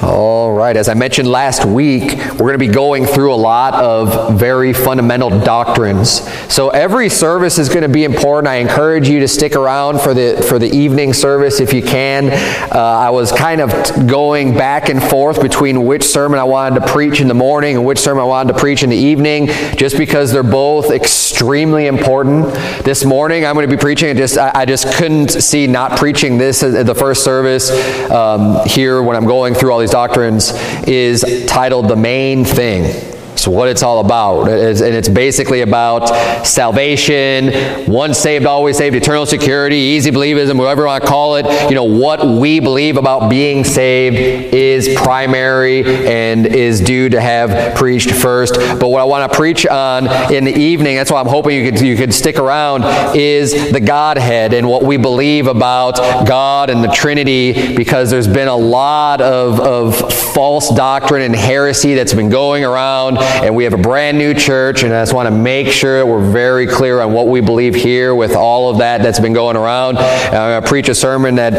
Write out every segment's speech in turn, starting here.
All right, as I mentioned last week, we're going to be going through a lot of very fundamental doctrines. So every service is going to be important. I encourage you to stick around for the evening service if you can. I was kind of going back and forth between which sermon I wanted to preach in the morning and which sermon I wanted to preach in the evening, just because they're both extremely important. This morning I'm going to be preaching, I just couldn't see not preaching this at the first service here when I'm going through all these doctrines, is titled The Main Thing. So what it's all about, and it's basically about salvation, once saved, always saved, eternal security, easy believism, whatever you want to call it. You know, what we believe about being saved is primary and is due to have preached first. But what I want to preach on in the evening, that's why I'm hoping you could stick around, is the Godhead and what we believe about God and the Trinity, because there's been a lot of false doctrine and heresy that's been going around. And we have a brand new church, and I just want to make sure that we're very clear on what we believe here with all of that's been going around. I'm going to preach a sermon that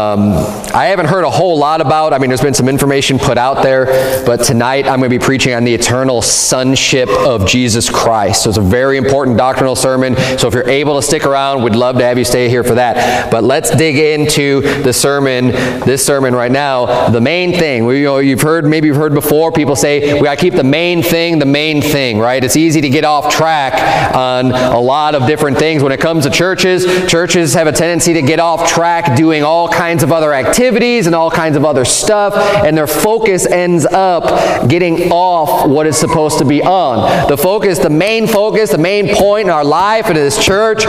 I haven't heard a whole lot about. I mean, there's been some information put out there, but tonight I'm going to be preaching on the eternal sonship of Jesus Christ. So it's a very important doctrinal sermon. So if you're able to stick around, we'd love to have you stay here for that. But let's dig into the sermon, this sermon right now. The main thing. Maybe you've heard before people say we got to keep the main thing, right? It's easy to get off track on a lot of different things. When it comes to churches have a tendency to get off track doing all kinds of other activities and all kinds of other stuff, and their focus ends up getting off what it's supposed to be on. The main point in our life and in this church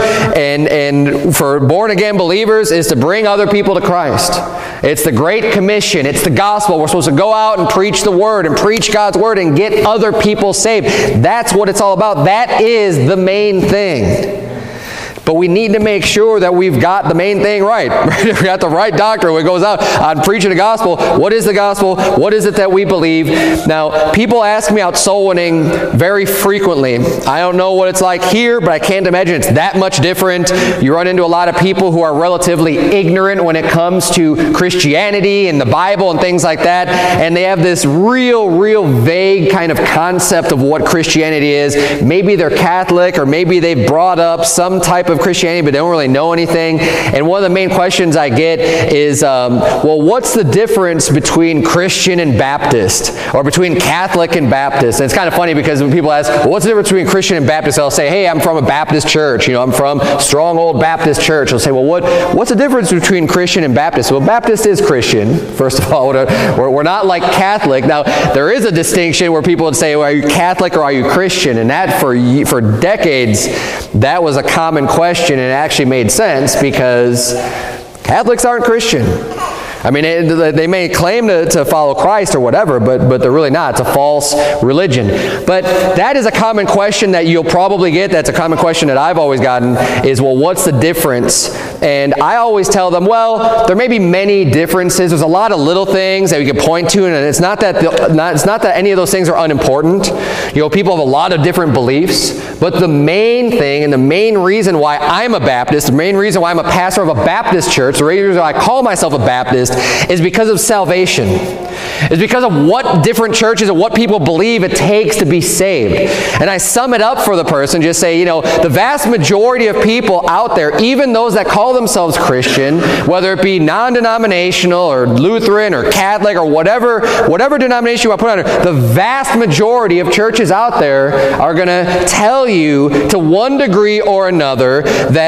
and for born-again believers is to bring other people to Christ. It's the Great Commission. It's the gospel. We're supposed to go out and preach the Word and preach God's Word and get other people saved. That's what it's all about. That is the main thing. But we need to make sure that we've got the main thing right. We got the right doctrine when it goes out on preaching the gospel. What is the gospel? What is it that we believe? Now, people ask me out soul winning very frequently. I don't know what it's like here, but I can't imagine it's that much different. You run into a lot of people who are relatively ignorant when it comes to Christianity and the Bible and things like that, and they have this real vague kind of concept of what Christianity is. Maybe they're Catholic, or maybe they've brought up some type of Christianity, but they don't really know anything. And one of the main questions I get is, well, what's the difference between Christian and Baptist, or between Catholic and Baptist? And it's kind of funny because when people ask, well, what's the difference between Christian and Baptist? I'll say, hey, I'm from a Baptist church. I'm from strong old Baptist church. I'll say, well, what's the difference between Christian and Baptist? Well, Baptist is Christian, first of all. We're not like Catholic. Now, there is a distinction where people would say, well, are you Catholic or are you Christian? And that for decades, that was a common question, and it actually made sense because Catholics aren't Christian. I mean, they may claim to follow Christ or whatever, but they're really not. It's a false religion. But that is a common question that you'll probably get. That's a common question that I've always gotten is, well, what's the difference? And I always tell them, well, there may be many differences. There's a lot of little things that we can point to, and it's not that any of those things are unimportant. People have a lot of different beliefs, but the main thing and the main reason why I'm a Baptist, the main reason why I'm a pastor of a Baptist church, the reason why I call myself a Baptist, is because of salvation. It's because of what different churches and what people believe it takes to be saved. And I sum it up for the person, just say, the vast majority of people out there, even those that call themselves Christian, whether it be non-denominational or Lutheran or Catholic or whatever denomination you want to put under, the vast majority of churches out there are going to tell you to one degree or another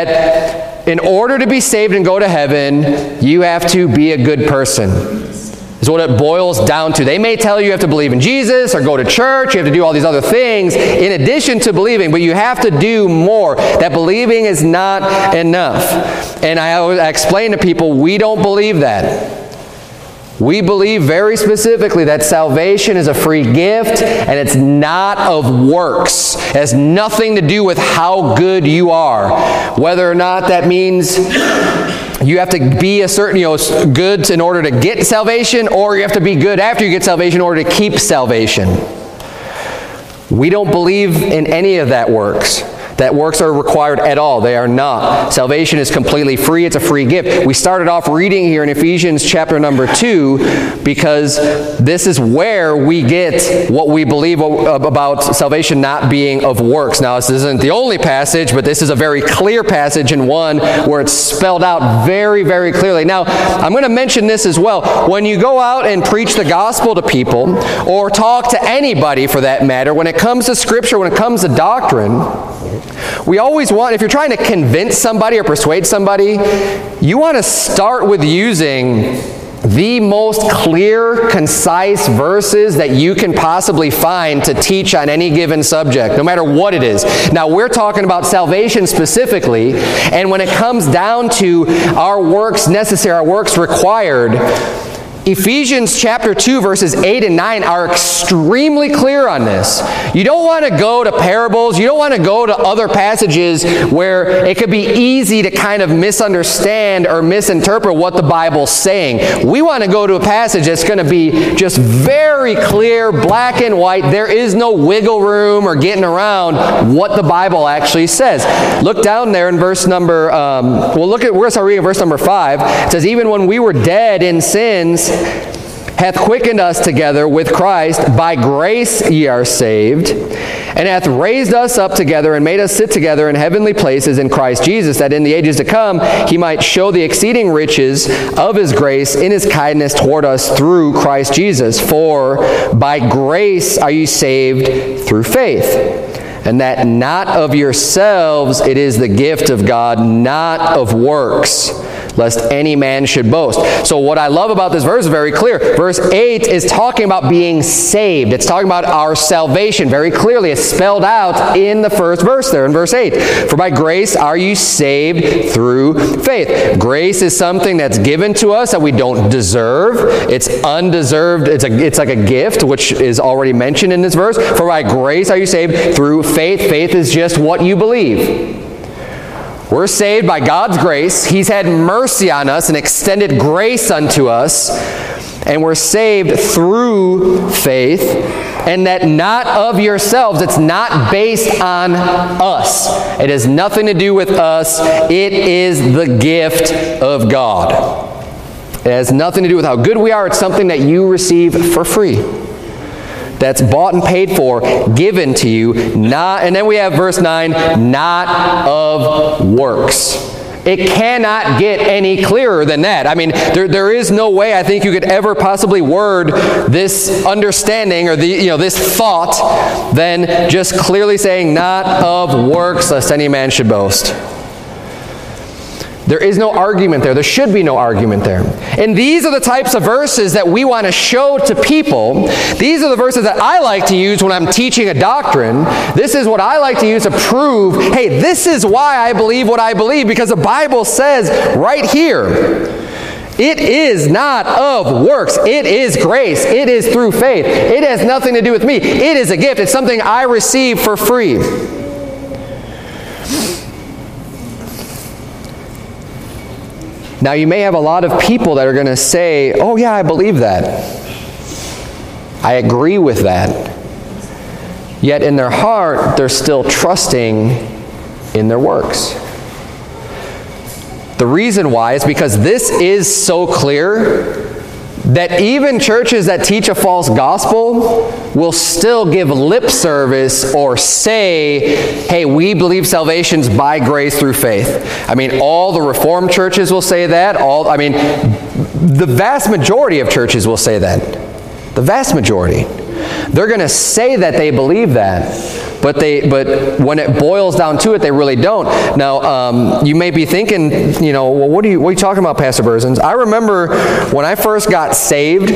that in order to be saved and go to heaven, you have to be a good person. Is what it boils down to. They may tell you have to believe in Jesus or go to church, you have to do all these other things in addition to believing, but you have to do more. That believing is not enough. And I explain to people, we don't believe that. We believe very specifically that salvation is a free gift and it's not of works. It has nothing to do with how good you are. Whether or not that means you have to be a certain, good in order to get salvation, or you have to be good after you get salvation in order to keep salvation. We don't believe in any of that works. that works are required at all. They are not. Salvation is completely free. It's a free gift. We started off reading here in Ephesians chapter number 2 because this is where we get what we believe about salvation not being of works. Now, this isn't the only passage, but this is a very clear passage and one where it's spelled out very, very clearly. Now, I'm going to mention this as well. When you go out and preach the gospel to people, or talk to anybody for that matter, when it comes to Scripture, when it comes to doctrine, we always want, if you're trying to convince somebody or persuade somebody, you want to start with using the most clear, concise verses that you can possibly find to teach on any given subject, no matter what it is. Now, we're talking about salvation specifically, and when it comes down to our works necessary, our works required, Ephesians chapter 2 verses 8 and 9 are extremely clear on this. You don't want to go to parables. You don't want to go to other passages where it could be easy to kind of misunderstand or misinterpret what the Bible's saying. We want to go to a passage that's going to be just very clear, black and white. There is no wiggle room or getting around what the Bible actually says. Look down there in verse number, we're going to start reading verse number 5. It says, even when we were dead in sins, hath quickened us together with Christ. By grace ye are saved, and hath raised us up together and made us sit together in heavenly places in Christ Jesus, that in the ages to come he might show the exceeding riches of his grace in his kindness toward us through Christ Jesus. For by grace are you saved through faith, and that not of yourselves, it is the gift of God, not of works, lest any man should boast. So what I love about this verse is very clear. Verse 8 is talking about being saved. It's talking about our salvation very clearly. It's spelled out in the first verse there in verse 8. For by grace are you saved through faith. Grace is something that's given to us that we don't deserve. It's undeserved. It's like a gift, which is already mentioned in this verse. For by grace are you saved through faith. Faith is just what you believe. We're saved by God's grace. He's had mercy on us and extended grace unto us. And we're saved through faith. And that not of yourselves. It's not based on us. It has nothing to do with us. It is the gift of God. It has nothing to do with how good we are. It's something that you receive for free. That's bought and paid for, given to you, not, and then we have verse 9, not of works. It cannot get any clearer than that. I mean, there is no way I think you could ever possibly word this understanding or this thought than just clearly saying, not of works, lest any man should boast. There is no argument there. There should be no argument there. And these are the types of verses that we want to show to people. These are the verses that I like to use when I'm teaching a doctrine. This is what I like to use to prove, hey, this is why I believe what I believe, because the Bible says right here, it is not of works. It is grace. It is through faith. It has nothing to do with me. It is a gift. It's something I receive for free. Now, you may have a lot of people that are going to say, oh yeah, I believe that. I agree with that. Yet in their heart, they're still trusting in their works. The reason why is because this is so clear that even churches that teach a false gospel will still give lip service or say, hey, we believe salvation's by grace through faith. I mean, all the Reformed churches will say that. The vast majority of churches will say that. The vast majority. They're going to say that they believe that. But when it boils down to it, they really don't. Now, you may be thinking, well, what are you talking about, Pastor Berzins? I remember when I first got saved,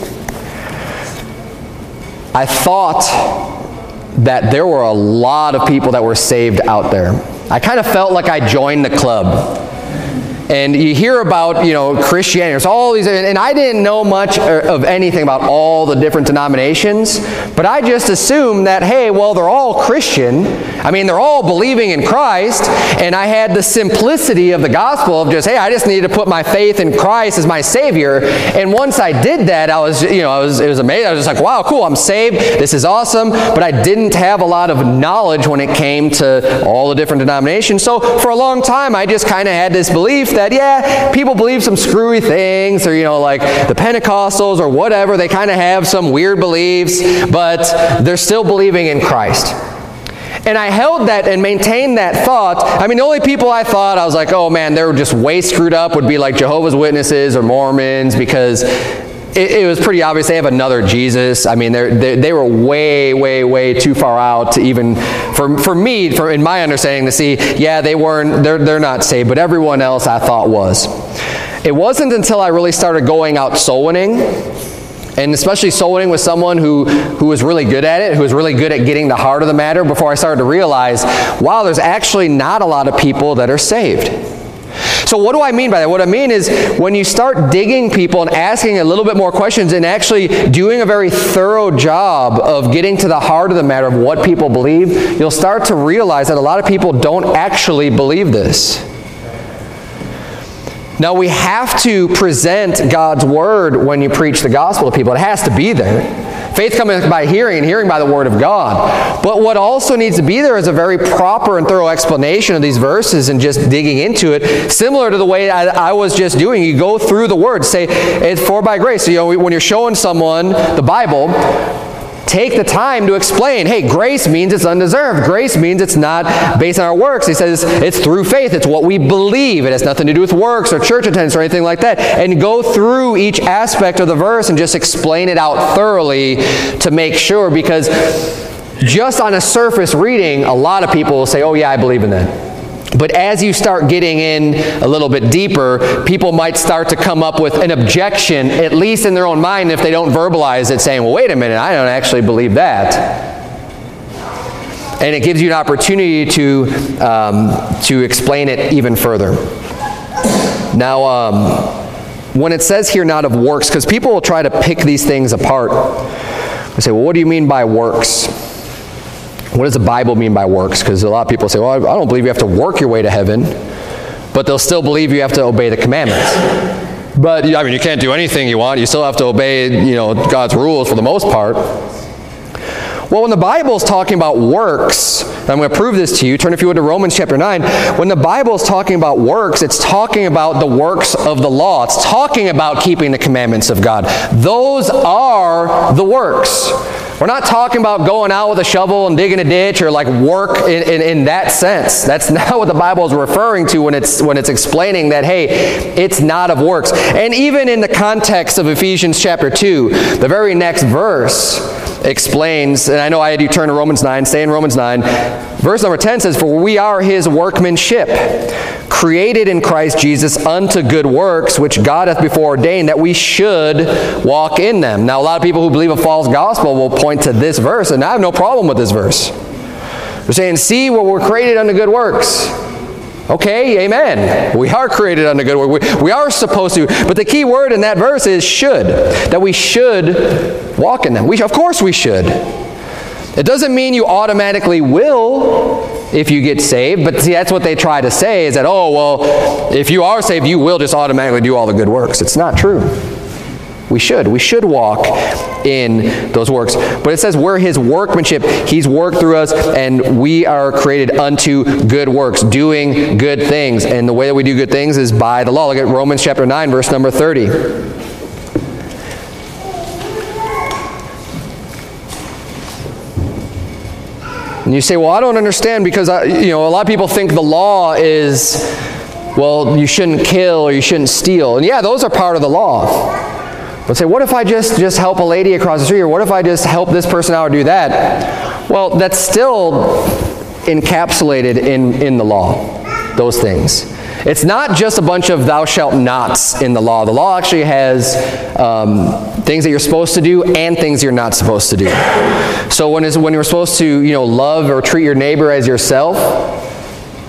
I thought that there were a lot of people that were saved out there. I kind of felt like I joined the club. And you hear about, Christianity. There's all these, and I didn't know much of anything about all the different denominations, but I just assumed that, hey, well, they're all Christian. I mean, they're all believing in Christ, and I had the simplicity of the gospel of just, hey, I just needed to put my faith in Christ as my Savior. And once I did that, it was amazing. I was just like, wow, cool, I'm saved. This is awesome. But I didn't have a lot of knowledge when it came to all the different denominations. So for a long time, I just kind of had this belief that, yeah, people believe some screwy things, or, like the Pentecostals or whatever, they kind of have some weird beliefs, but they're still believing in Christ. And I held that and maintained that thought. I mean, the only people I thought, I was like, oh man, they were just way screwed up, would be like Jehovah's Witnesses or Mormons, because it was pretty obvious they have another Jesus. I mean, they were way, way, way too far out to even, for me, in my understanding, to see, yeah, they're not saved, but everyone else I thought was. It wasn't until I really started going out soul winning, and especially soul winning with someone who was really good at it, who was really good at getting the heart of the matter, before I started to realize, wow, there's actually not a lot of people that are saved. So what do I mean by that? What I mean is, when you start digging people and asking a little bit more questions and actually doing a very thorough job of getting to the heart of the matter of what people believe, you'll start to realize that a lot of people don't actually believe this. Now, we have to present God's Word when you preach the gospel to people. It has to be there. Faith cometh by hearing, and hearing by the Word of God. But what also needs to be there is a very proper and thorough explanation of these verses and just digging into it, similar to the way I was just doing. You go through the Word, say, it's for by grace. So, when you're showing someone the Bible, take the time to explain, hey, grace means it's undeserved. Grace means it's not based on our works. He says it's through faith. It's what we believe. It has nothing to do with works or church attendance or anything like that. And go through each aspect of the verse and just explain it out thoroughly to make sure, because just on a surface reading, a lot of people will say, oh yeah, I believe in that. But as you start getting in a little bit deeper, people might start to come up with an objection, at least in their own mind, if they don't verbalize it, saying, well, wait a minute, I don't actually believe that. And it gives you an opportunity to explain it even further. Now, when it says here not of works, because people will try to pick these things apart. They say, well, what do you mean by works? What does the Bible mean by works? Because a lot of people say, well, I don't believe you have to work your way to heaven, but they'll still believe you have to obey the commandments. But, I mean, you can't do anything you want. You still have to obey, God's rules for the most part. Well, when the Bible's talking about works, and I'm going to prove this to you, turn if you would to Romans chapter 9. When the Bible's talking about works, it's talking about the works of the law. It's talking about keeping the commandments of God. Those are the works. We're not talking about going out with a shovel and digging a ditch, or like work in that sense. That's not what the Bible is referring to when it's explaining that, hey, it's not of works. And even in the context of Ephesians chapter 2, the very next verse explains, and I know I had you turn to Romans 9, stay in Romans 9. Verse number 10 says, for we are His workmanship, created in Christ Jesus unto good works, which God hath before ordained that we should walk in them. Now, a lot of people who believe a false gospel will point to this verse, and I have no problem with this verse. They're saying, see, well, we're created unto good works. Okay, amen. We are created unto good works. We are supposed to. But the key word in that verse is should. That we should walk in them. Of course we should. It doesn't mean you automatically will if you get saved. But see, that's what they try to say, is that, oh, well, if you are saved, you will just automatically do all the good works. It's not true. We should walk in those works. But it says we're His workmanship. He's worked through us, and we are created unto good works, doing good things. And the way that we do good things is by the law. Look at Romans chapter 9, verse number 30. And you say, well, I don't understand, because a lot of people think the law is, well, you shouldn't kill or you shouldn't steal. And yeah, those are part of the law. But say, what if I just help a lady across the street, or what if I just help this person out or do that? Well, that's still encapsulated in the law, those things. It's not just a bunch of thou shalt nots in the law. The law actually has things that you're supposed to do and things you're not supposed to do. So when you're supposed to, love or treat your neighbor as yourself,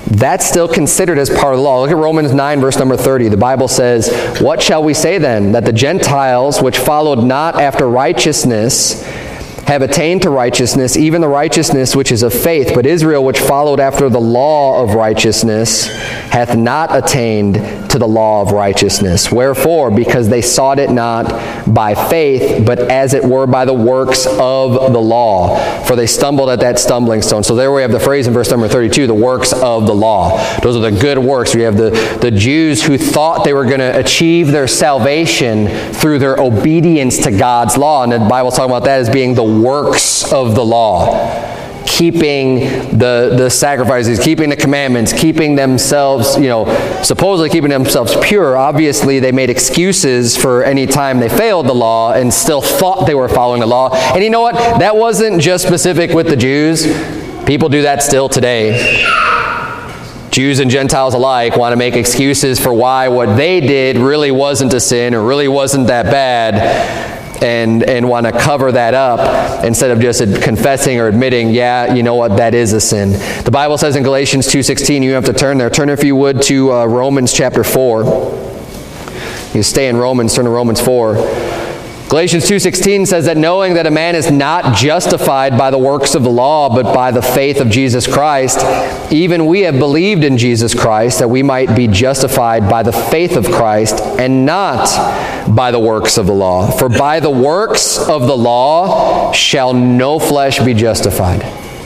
that's still considered as part of the law. Look at Romans 9, verse number 30. The Bible says, "What shall we say then? That the Gentiles, which followed not after righteousness, have attained to righteousness, even the righteousness which is of faith. But Israel, which followed after the law of righteousness, hath not attained to the law of righteousness. Wherefore? Because they sought it not by faith, but as it were by the works of the law. For they stumbled at that stumbling stone." So there we have the phrase in verse number 32, the works of the law. Those are the good works. We have the Jews who thought they were going to achieve their salvation through their obedience to God's law. And the Bible's talking about that as being the works of the law. Keeping the sacrifices, keeping the commandments, keeping themselves, supposedly keeping themselves pure. Obviously, they made excuses for any time they failed the law and still thought they were following the law. And you know what? That wasn't just specific with the Jews. People do that still today. Jews and Gentiles alike want to make excuses for why what they did really wasn't a sin or really wasn't that bad. And want to cover that up instead of just confessing or admitting, yeah, you know what, that is a sin. The Bible says in Galatians 2:16, you have to turn there. Turn, if you would, to Romans chapter 4. You stay in Romans, turn to Romans 4. Galatians 2:16 says that knowing that a man is not justified by the works of the law, but by the faith of Jesus Christ, even we have believed in Jesus Christ, that we might be justified by the faith of Christ, and not by the works of the law. For by the works of the law shall no flesh be justified.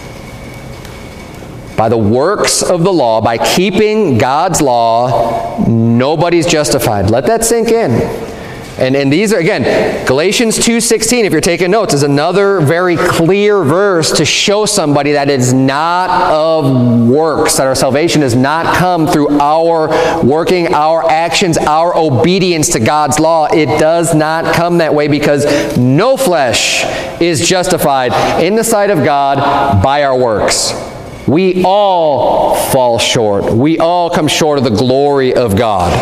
By the works of the law, by keeping God's law, nobody's justified. Let that sink in. And these are, again, Galatians 2:16, if you're taking notes, is another very clear verse to show somebody that it's not of works, that our salvation does not come through our working, our actions, our obedience to God's law. It does not come that way, because no flesh is justified in the sight of God by our works. We all fall short. We all come short of the glory of God.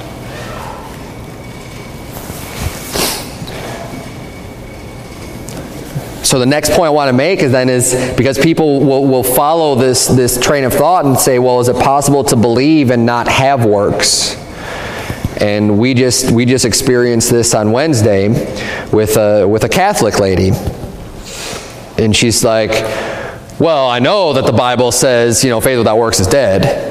So the next point I want to make is because people will follow this train of thought and say, well, is it possible to believe and not have works? And we just experienced this on Wednesday with a Catholic lady. And she's like, well, I know that the Bible says, faith without works is dead.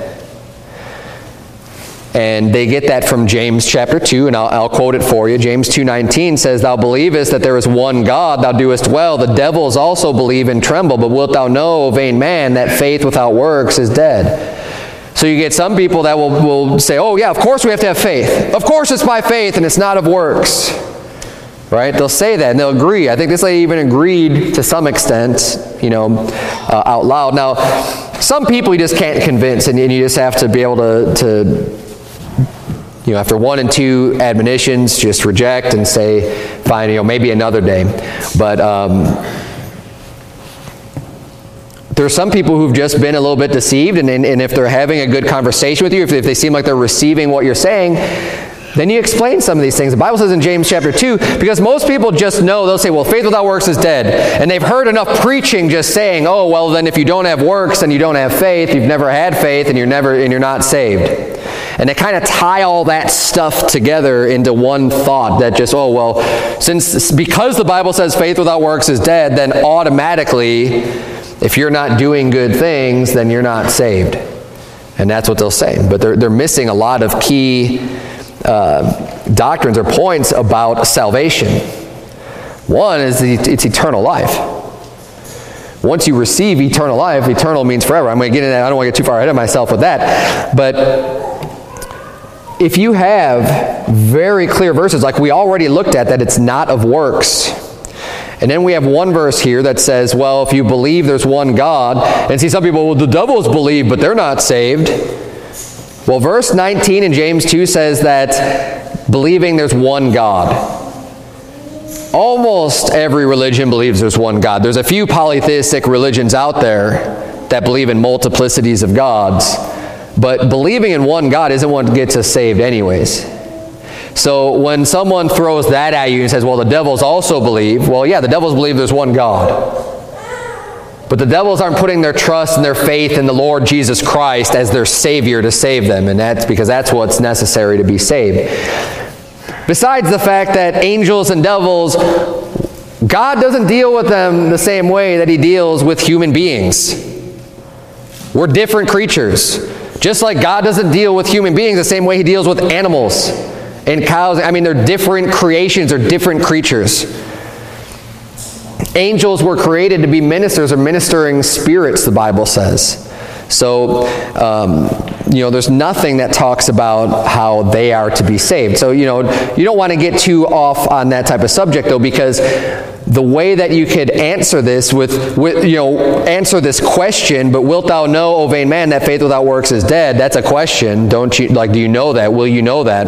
And they get that from James chapter 2, and I'll quote it for you. James 2:19 says, "Thou believest that there is one God, thou doest well. The devils also believe and tremble. But wilt thou know, O vain man, that faith without works is dead?" So you get some people that will say, oh yeah, of course we have to have faith. Of course it's by faith and it's not of works. Right? They'll say that and they'll agree. I think this lady even agreed to some extent, out loud. Now, some people you just can't convince, and you just have to be able to after one and two admonitions, just reject and say, fine, maybe another day. But there's some people who've just been a little bit deceived, and if they're having a good conversation with you, if they seem like they're receiving what you're saying, then you explain some of these things. The Bible says in James chapter 2, because most people just know, they'll say, well, faith without works is dead. And they've heard enough preaching just saying, oh, well, then if you don't have works, then you don't have faith, you've never had faith, and you're not saved. And they kind of tie all that stuff together into one thought that just, oh, well, because the Bible says faith without works is dead, then automatically, if you're not doing good things, then you're not saved. And that's what they'll say. But they're missing a lot of key doctrines or points about salvation. One is it's eternal life. Once you receive eternal life, eternal means forever. I'm going to get into that. I don't want to get too far ahead of myself with that. But if you have very clear verses, like we already looked at, that it's not of works, and then we have one verse here that says, well, if you believe there's one God, and see some people, well, the devils believe, but they're not saved. Well, verse 19 in James 2 says that believing there's one God. Almost every religion believes there's one God. There's a few polytheistic religions out there that believe in multiplicities of gods. But believing in one God isn't what gets us saved anyways. So when someone throws that at you and says, well, the devils also believe, well, yeah, the devils believe there's one God. But the devils aren't putting their trust and their faith in the Lord Jesus Christ as their Savior to save them, and that's because that's what's necessary to be saved. Besides the fact that angels and devils, God doesn't deal with them the same way that He deals with human beings. We're different creatures. Just like God doesn't deal with human beings the same way He deals with animals and cows. I mean, they're different creations, they're different creatures. Angels were created to be ministers or ministering spirits, the Bible says. So, there's nothing that talks about how they are to be saved. So, you don't want to get too off on that type of subject, though, because the way that you could answer this answer this question, but wilt thou know, O vain man, that faith without works is dead? That's a question. Don't you, do you know that? Will you know that?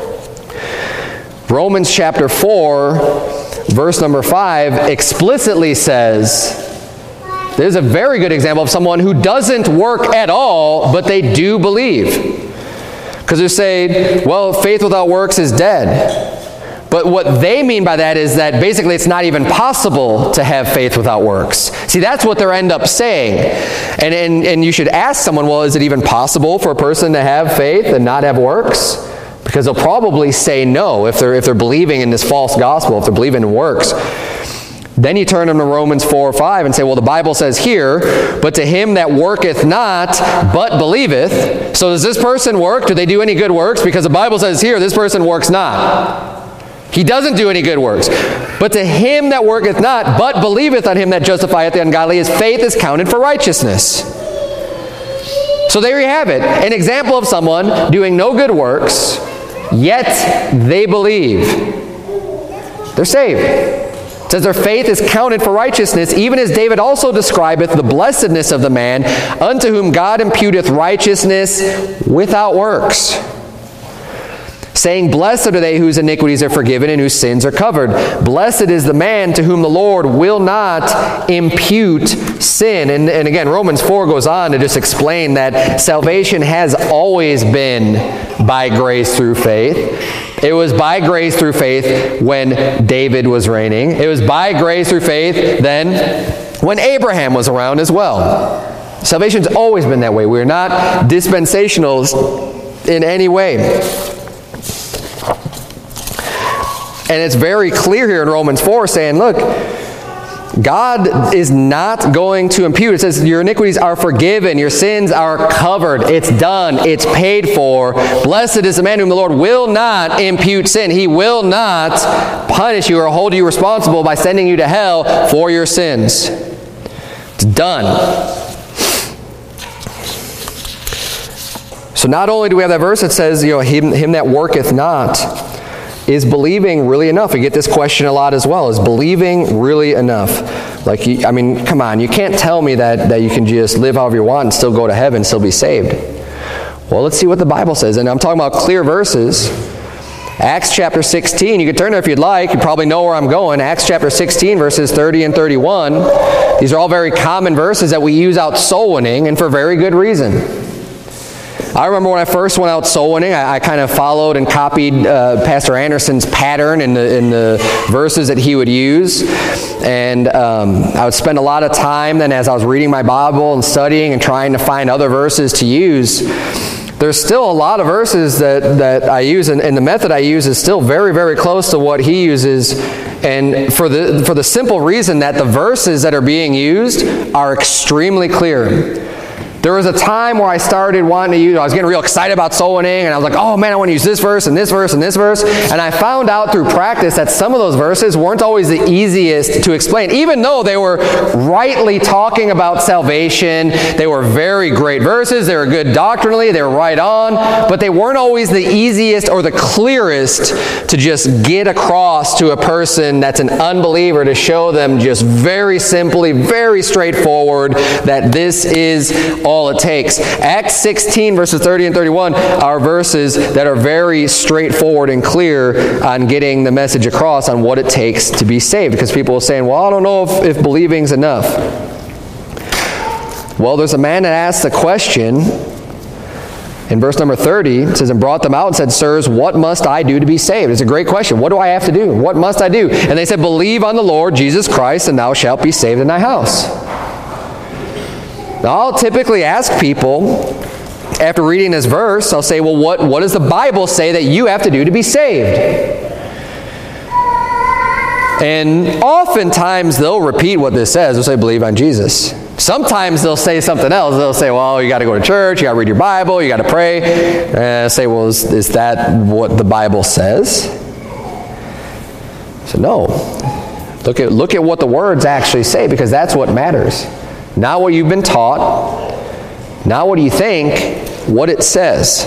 Romans chapter 4, verse number 5 explicitly says, there's a very good example of someone who doesn't work at all, but they do believe. Because they say, well, faith without works is dead. But what they mean by that is that basically it's not even possible to have faith without works. See, that's what they end up saying. And you should ask someone, well, is it even possible for a person to have faith and not have works? Because they'll probably say no if they're believing in this false gospel, if they're believing in works. Then you turn them to Romans 4:5 and say, well, the Bible says here, but to him that worketh not, but believeth. So does this person work? Do they do any good works? Because the Bible says here, this person works not. He doesn't do any good works. But to him that worketh not, but believeth on him that justifieth the ungodly, his faith is counted for righteousness. So there you have it. An example of someone doing no good works, yet they believe. They're saved. It says their faith is counted for righteousness, even as David also describeth the blessedness of the man unto whom God imputeth righteousness without works, saying, blessed are they whose iniquities are forgiven and whose sins are covered. Blessed is the man to whom the Lord will not impute sin. And again, Romans 4 goes on to just explain that salvation has always been by grace through faith. It was by grace through faith when David was reigning. It was by grace through faith then when Abraham was around as well. Salvation's always been that way. We're not dispensationals in any way. And it's very clear here in Romans 4 saying, look, God is not going to impute. It says your iniquities are forgiven. Your sins are covered. It's done. It's paid for. Blessed is the man whom the Lord will not impute sin. He will not punish you or hold you responsible by sending you to hell for your sins. It's done. So not only do we have that verse that says, him that worketh not, is believing really enough? We get this question a lot as well. Is believing really enough? Come on. You can't tell me that you can just live however you want and still go to heaven and still be saved. Well, let's see what the Bible says. And I'm talking about clear verses. Acts chapter 16. You can turn there if you'd like. You probably know where I'm going. Acts chapter 16, verses 30 and 31. These are all very common verses that we use out soul winning, and for very good reason. I remember when I first went out soul winning, I kind of followed and copied Pastor Anderson's pattern in the verses that he would use. And I would spend a lot of time then as I was reading my Bible and studying and trying to find other verses to use. There's still a lot of verses that I use, and the method I use is still very, very close to what he uses. And for the simple reason that the verses that are being used are extremely clear. There was a time where I started wanting to use, I was getting real excited about soul winning, and I was like, oh man, I want to use this verse and this verse and this verse. And I found out through practice that some of those verses weren't always the easiest to explain. Even though they were rightly talking about salvation, they were very great verses, they were good doctrinally, they were right on, but they weren't always the easiest or the clearest to just get across to a person that's an unbeliever, to show them just very simply, very straightforward that this is all it takes. Acts 16 verses 30 and 31 are verses that are very straightforward and clear on getting the message across on what it takes to be saved. Because people are saying, well, I don't know if believing's enough. Well, there's a man that asked the question in verse number 30. It says, and brought them out and said, sirs, what must I do to be saved? It's a great question. What do I have to do? What must I do? And they said, believe on the Lord Jesus Christ, and thou shalt be saved in thy house. I'll typically ask people, after reading this verse, I'll say, well, what does the Bible say that you have to do to be saved? And oftentimes they'll repeat what this says. They'll say, believe on Jesus. Sometimes they'll say something else. They'll say, well, you got to go to church, you got to read your Bible, you got to pray. And I say, well, is that what the Bible says? So no. Look at what the words actually say, because that's what matters. Not what you've been taught, not what you think, what it says.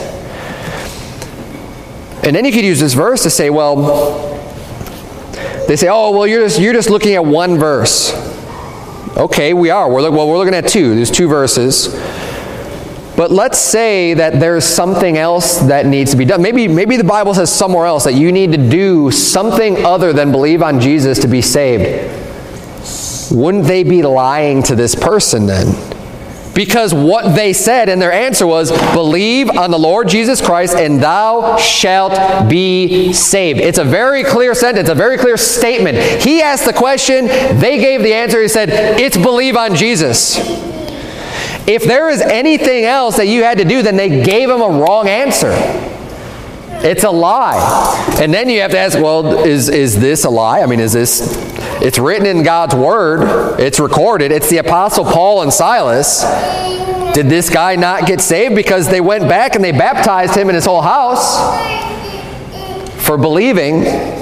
And then you could use this verse to say, well, they say, oh, well, you're just looking at one verse. Okay, we are. We're looking at two. There's two verses. But let's say that there's something else that needs to be done. Maybe the Bible says somewhere else that you need to do something other than believe on Jesus to be saved. Wouldn't they be lying to this person then? Because what they said in their answer was, believe on the Lord Jesus Christ and thou shalt be saved. It's a very clear sentence, a very clear statement. He asked the question, they gave the answer. He said, it's believe on Jesus. If there is anything else that you had to do, then they gave him a wrong answer. It's a lie. And then you have to ask, well, is this a lie? I mean, it's written in God's Word. It's recorded. It's the Apostle Paul and Silas. Did this guy not get saved because they went back and they baptized him and his whole house for believing?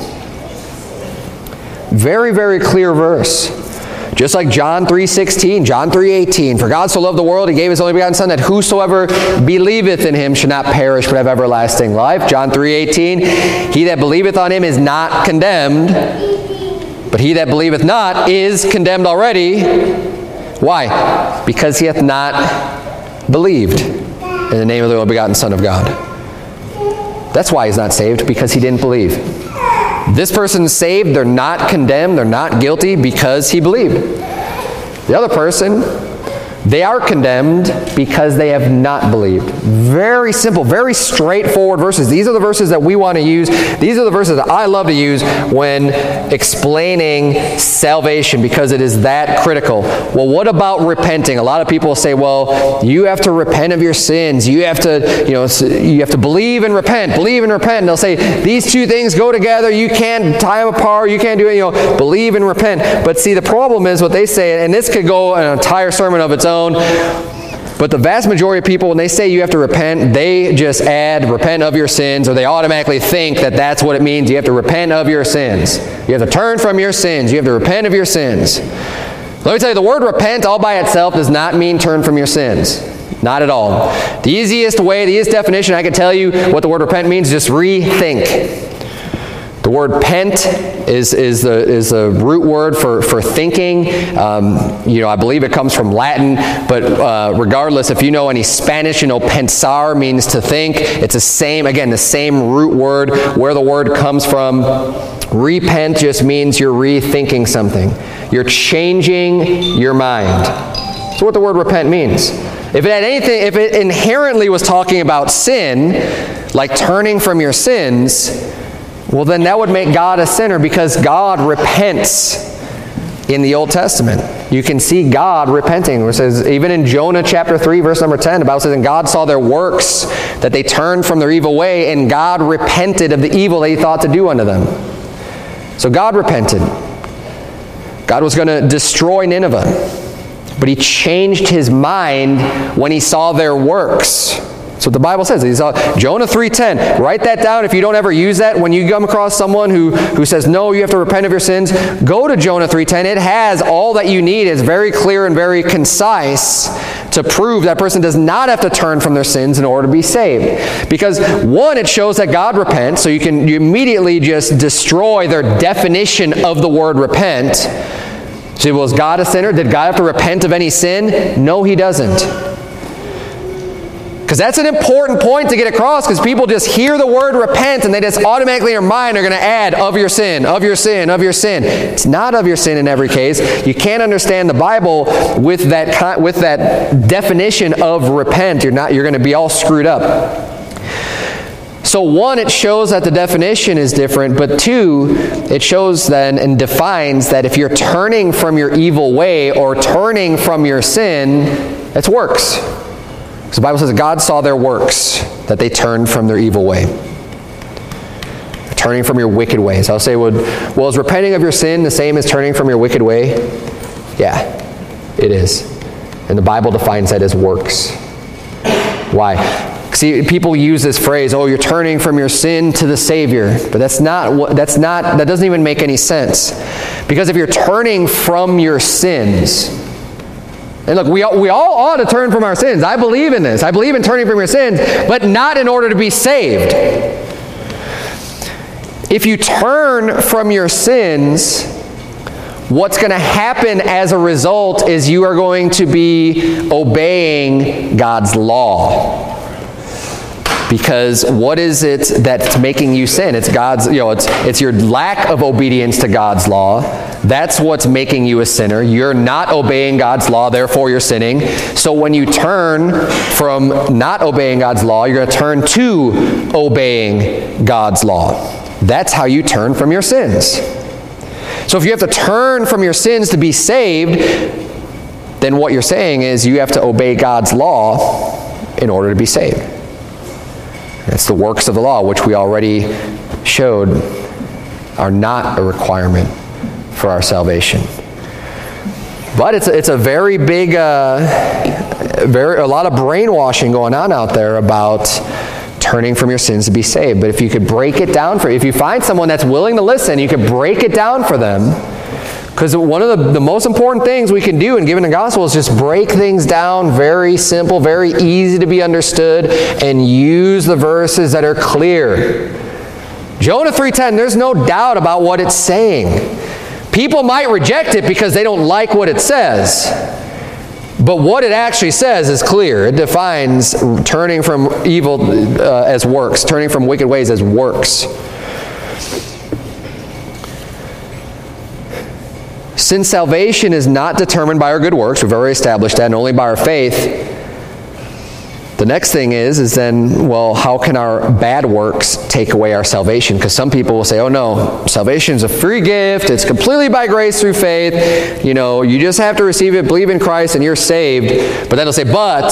Very, very clear verse. Just like John 3:16, John 3:18, for God so loved the world, he gave his only begotten Son, that whosoever believeth in him should not perish, but have everlasting life. John 3:18, he that believeth on him is not condemned, but he that believeth not is condemned already. Why? Because he hath not believed in the name of the only begotten Son of God. That's why he's not saved, because he didn't believe. This person's saved, they're not condemned, they're not guilty because he believed. The other person, they are condemned because they have not believed. Very simple, very straightforward verses. These are the verses that we want to use. These are the verses that I love to use when explaining salvation, because it is that critical. Well, what about repenting? A lot of people say, well, you have to repent of your sins. You have to, you have to believe and repent. Believe and repent. And they'll say, these two things go together. You can't tie them apart. You can't do it, believe and repent. But see, the problem is what they say, and this could go an entire sermon of its own. But the vast majority of people, when they say you have to repent, they just add repent of your sins, or they automatically think that that's what it means. You have to repent of your sins. You have to turn from your sins. You have to repent of your sins. Let me tell you, the word repent all by itself does not mean turn from your sins. Not at all. The easiest way, the easiest definition I can tell you what the word repent means is just rethink. The word pent is the root word for thinking. I believe it comes from Latin, but regardless, if you know any Spanish, pensar means to think. It's the same root word where the word comes from. Repent just means you're rethinking something. You're changing your mind. That's what the word repent means. If it inherently was talking about sin, like turning from your sins, well, then that would make God a sinner, because God repents in the Old Testament. You can see God repenting. It says, even in Jonah chapter 3, verse number 10, the Bible says, and God saw their works, that they turned from their evil way, and God repented of the evil that he thought to do unto them. So God repented. God was going to destroy Nineveh, but he changed his mind when he saw their works. That's what the Bible says. Jonah 3:10. Write that down if you don't ever use that. When you come across someone who says, no, you have to repent of your sins, go to Jonah 3:10. It has all that you need. It's very clear and very concise to prove that person does not have to turn from their sins in order to be saved. Because one, it shows that God repents, so you immediately just destroy their definition of the word repent. So, was God a sinner? Did God have to repent of any sin? No, he doesn't. Because that's an important point to get across, because people just hear the word repent and they just automatically in their mind are going to add of your sin, of your sin, of your sin. It's not of your sin in every case. You can't understand the Bible with that definition of repent. You're going to be all screwed up. So one, it shows that the definition is different, but two, it shows then and defines that if you're turning from your evil way or turning from your sin, it's works. Because the Bible says God saw their works, that they turned from their evil way. Turning from your wicked ways. I'll say, well, is repenting of your sin the same as turning from your wicked way? Yeah, it is. And the Bible defines that as works. Why? See, people use this phrase, oh, you're turning from your sin to the Savior. But that doesn't even make any sense. Because if you're turning from your sins, and look, we all ought to turn from our sins. I believe in this. I believe in turning from your sins, but not in order to be saved. If you turn from your sins, what's going to happen as a result is you are going to be obeying God's law. Because what is it that's making you sin? It's God's, it's your lack of obedience to God's law. That's what's making you a sinner. You're not obeying God's law, therefore you're sinning. So when you turn from not obeying God's law, you're going to turn to obeying God's law. That's how you turn from your sins. So if you have to turn from your sins to be saved, then what you're saying is you have to obey God's law in order to be saved. That's the works of the law, which we already showed are not a requirement for our salvation. But it's a very big, a lot of brainwashing going on out there about turning from your sins to be saved. But if you could break it down if you find someone that's willing to listen, you could break it down for them. Because one of the most important things we can do in giving the gospel is just break things down very simple, very easy to be understood, and use the verses that are clear. Jonah 3:10, there's no doubt about what it's saying. People might reject it because they don't like what it says. But what it actually says is clear. It defines turning from evil as works, turning from wicked ways as works. Since salvation is not determined by our good works, we've already established that, and only by our faith, the next thing is then, well, how can our bad works take away our salvation? Because some people will say, oh no, salvation is a free gift, it's completely by grace through faith, you just have to receive it, believe in Christ, and you're saved. But then they'll say, but,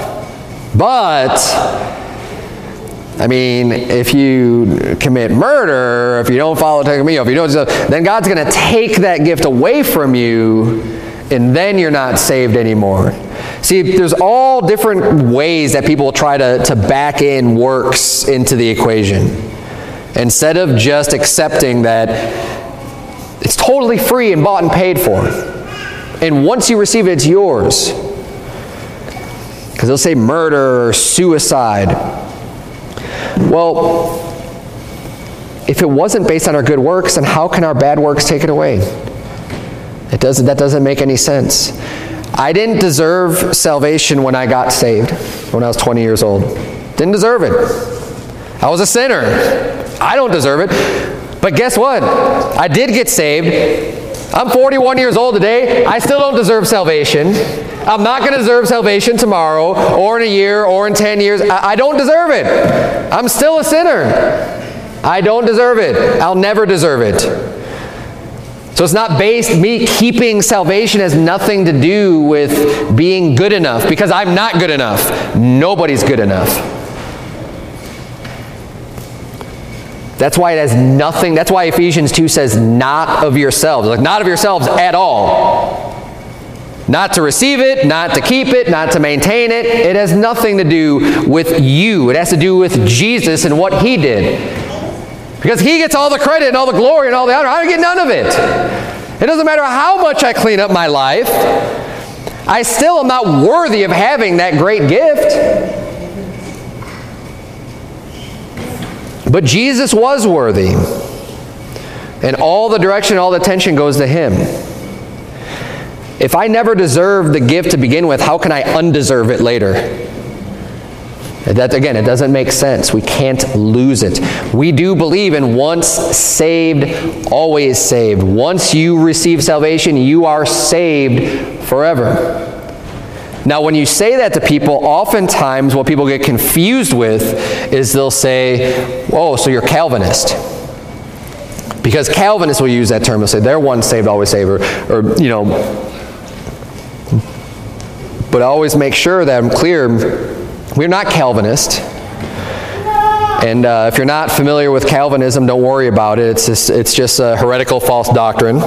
if you commit murder, if you don't follow then God's going to take that gift away from you, and then you're not saved anymore. See, there's all different ways that people try to back in works into the equation, instead of just accepting that it's totally free and bought and paid for. And once you receive it, it's yours. Because they'll say murder or suicide. Well, if it wasn't based on our good works, then how can our bad works take it away? That doesn't make any sense. I didn't deserve salvation when I got saved, when I was 20 years old. Didn't deserve it. I was a sinner. I don't deserve it. But guess what? I did get saved. I'm 41 years old today. I still don't deserve salvation. I'm not going to deserve salvation tomorrow, or in a year, or in 10 years. I don't deserve it. I'm still a sinner. I don't deserve it. I'll never deserve it. So it's not me keeping salvation has nothing to do with being good enough, because I'm not good enough. Nobody's good enough. That's why it has nothing. That's why Ephesians 2 says not of yourselves. Like not of yourselves at all. Not to receive it, not to keep it, not to maintain it. It has nothing to do with you. It has to do with Jesus and what He did. Because He gets all the credit and all the glory and all the honor. I don't get none of it. It doesn't matter how much I clean up my life. I still am not worthy of having that great gift. But Jesus was worthy. And all the direction, all the attention goes to Him. If I never deserved the gift to begin with, how can I undeserve it later? Again, it doesn't make sense. We can't lose it. We do believe in once saved, always saved. Once you receive salvation, you are saved forever. Now, when you say that to people, oftentimes what people get confused with is they'll say, "Oh, so you're Calvinist." Because Calvinists will use that term. They'll say they're once saved, always saved, or But I always make sure that I'm clear, we're not Calvinist. And if you're not familiar with Calvinism, don't worry about it. It's just a heretical false doctrine.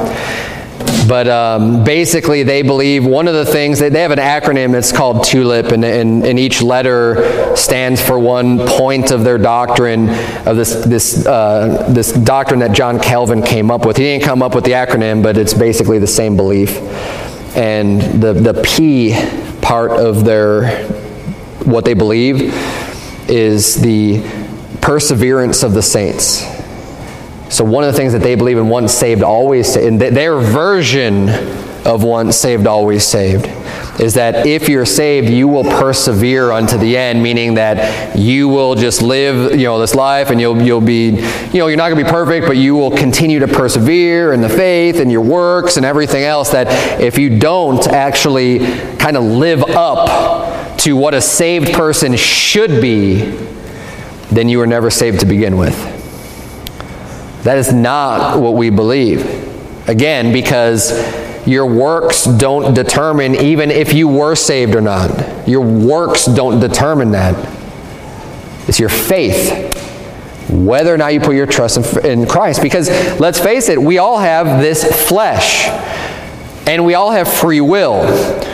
But basically, they believe one of the things, they have an acronym, it's called TULIP, and each letter stands for one point of their doctrine, of this doctrine that John Calvin came up with. He didn't come up with the acronym, but it's basically the same belief. And the P part of what they believe is the perseverance of the saints. So one of the things that they believe in once saved, always saved, in their version of once saved, always saved, is that if you're saved, you will persevere unto the end, meaning that you will just live, this life, and you'll be, you're not going to be perfect, but you will continue to persevere in the faith and your works and everything else, that if you don't actually kind of live up to what a saved person should be, then you were never saved to begin with. That is not what we believe. Again, because your works don't determine even if you were saved or not. Your works don't determine that. It's your faith, whether or not you put your trust in Christ. Because let's face it, we all have this flesh, and we all have free will.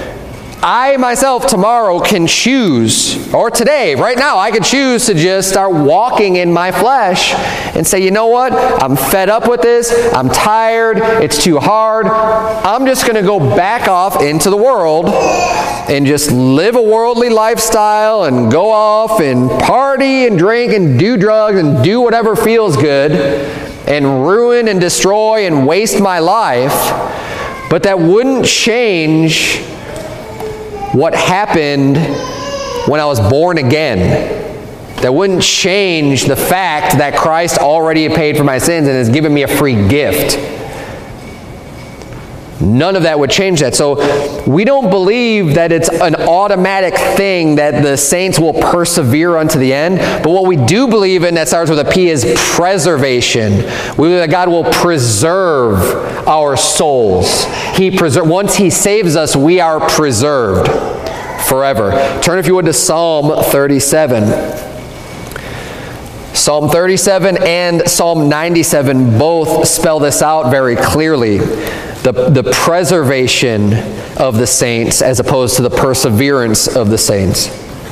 I myself tomorrow can choose, or today, right now, I could choose to just start walking in my flesh and say, you know what, I'm fed up with this, I'm tired, it's too hard, I'm just going to go back off into the world and just live a worldly lifestyle and go off and party and drink and do drugs and do whatever feels good and ruin and destroy and waste my life. But that wouldn't change what happened when I was born again. That wouldn't change the fact that Christ already paid for my sins and has given me a free gift. None of that would change that. So we don't believe that it's an automatic thing that the saints will persevere unto the end. But what we do believe in, that starts with a P, is preservation. We believe that God will preserve our souls. Once He saves us, we are preserved forever. Turn, if you would, to Psalm 37. Psalm 37 and Psalm 97 both spell this out very clearly. The preservation of the saints as opposed to the perseverance of the saints.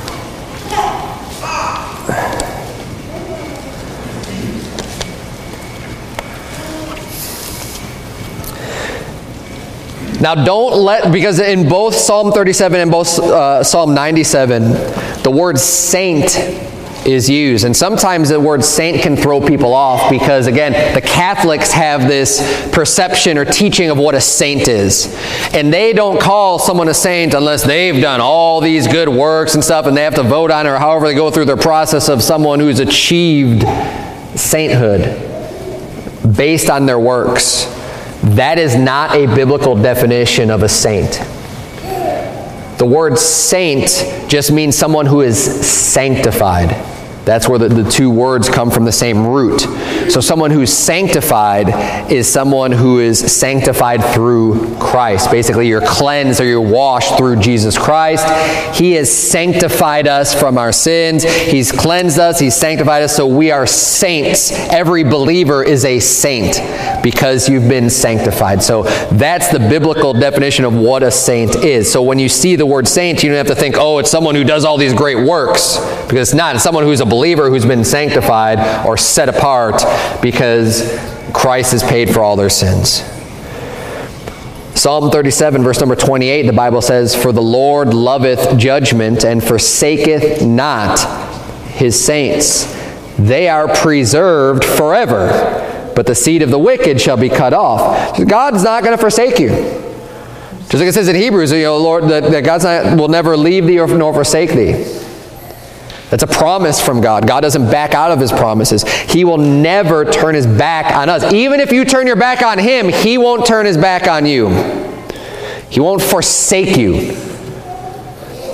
Now because in both Psalm 37 and both Psalm 97, the word saint is used. And sometimes the word saint can throw people off because, again, the Catholics have this perception or teaching of what a saint is. And they don't call someone a saint unless they've done all these good works and stuff, and they have to vote on it, or however they go through their process of someone who's achieved sainthood based on their works. That is not a biblical definition of a saint. The word saint just means someone who is sanctified. That's where the two words come from the same root. So someone who's sanctified is someone who is sanctified through Christ. Basically, you're cleansed or you're washed through Jesus Christ. He has sanctified us from our sins. He's cleansed us. He's sanctified us. So we are saints. Every believer is a saint because you've been sanctified. So that's the biblical definition of what a saint is. So when you see the word saint, you don't have to think, oh, it's someone who does all these great works. Because it's not. It's someone who's a believer who's been sanctified or set apart because Christ has paid for all their sins. Psalm 37, verse number 28, the Bible says, "For the Lord loveth judgment, and forsaketh not His saints. They are preserved forever, but the seed of the wicked shall be cut off." God's not going to forsake you. Just like it says in Hebrews, Lord, that God will never leave thee nor forsake thee. That's a promise from God. God doesn't back out of His promises. He will never turn His back on us. Even if you turn your back on Him, He won't turn His back on you. He won't forsake you.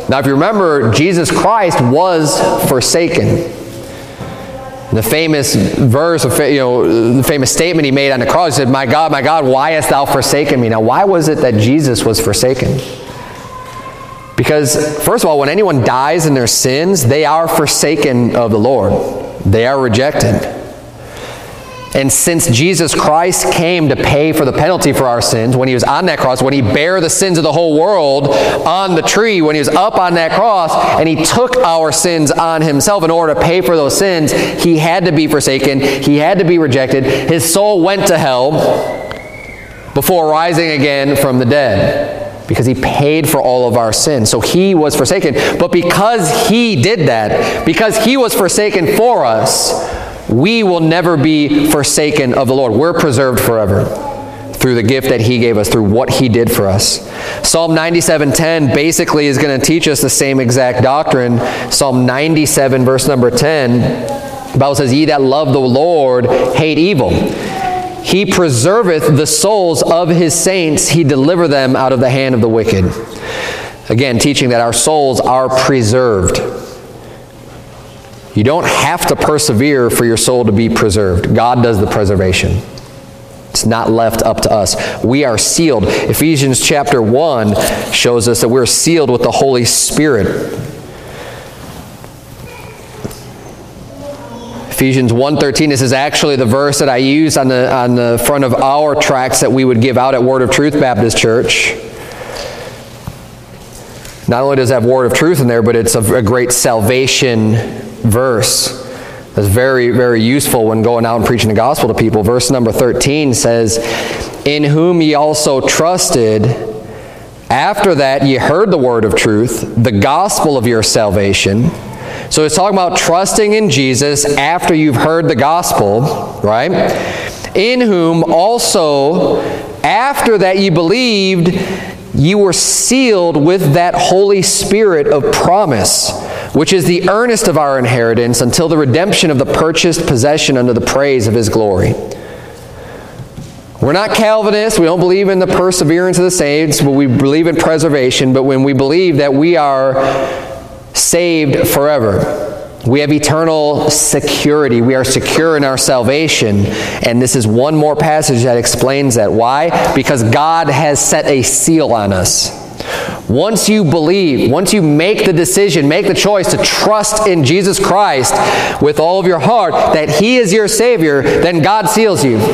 Now, if you remember, Jesus Christ was forsaken. The famous verse, the famous statement he made on the cross, he said, my God, why hast thou forsaken me? Now, why was it that Jesus was forsaken? Because, first of all, when anyone dies in their sins, they are forsaken of the Lord. They are rejected. And since Jesus Christ came to pay for the penalty for our sins, when he was on that cross, when he bare the sins of the whole world on the tree, when he was up on that cross, and he took our sins on himself in order to pay for those sins, he had to be forsaken, he had to be rejected. His soul went to hell before rising again from the dead, because he paid for all of our sins. So he was forsaken. But because he did that, because he was forsaken for us, we will never be forsaken of the Lord. We're preserved forever through the gift that he gave us, through what he did for us. Psalm 97:10 basically is going to teach us the same exact doctrine. Psalm 97, verse number 10, the Bible says, ye that love the Lord hate evil. He preserveth the souls of his saints. He deliver them out of the hand of the wicked. Again, teaching that our souls are preserved. You don't have to persevere for your soul to be preserved. God does the preservation. It's not left up to us. We are sealed. Ephesians chapter 1 shows us that we're sealed with the Holy Spirit. Ephesians 1:13, this is actually the verse that I used on the front of our tracts that we would give out at Word of Truth Baptist Church. Not only does it have Word of Truth in there, but it's a great salvation verse that's very, very useful when going out and preaching the gospel to people. Verse number 13 says, in whom ye also trusted, after that ye heard the word of truth, the gospel of your salvation. So it's talking about trusting in Jesus after you've heard the gospel, right? In whom also, after that ye believed, ye were sealed with that Holy Spirit of promise, which is the earnest of our inheritance until the redemption of the purchased possession unto the praise of his glory. We're not Calvinists. We don't believe in the perseverance of the saints, but we believe in preservation. But when we believe that we are saved forever, we have eternal security. We are secure in our salvation. And this is one more passage that explains that. Why? Because God has set a seal on us. Once you believe, once you make the decision, make the choice to trust in Jesus Christ with all of your heart, that he is your Savior, then God seals you.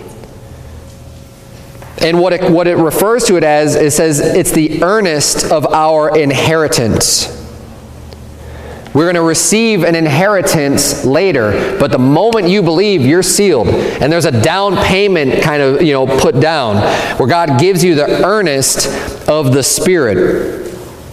And what it refers to it as, it says it's the earnest of our inheritance. We're going to receive an inheritance later, but the moment you believe, you're sealed. And there's a down payment kind of, put down, where God gives you the earnest of the Spirit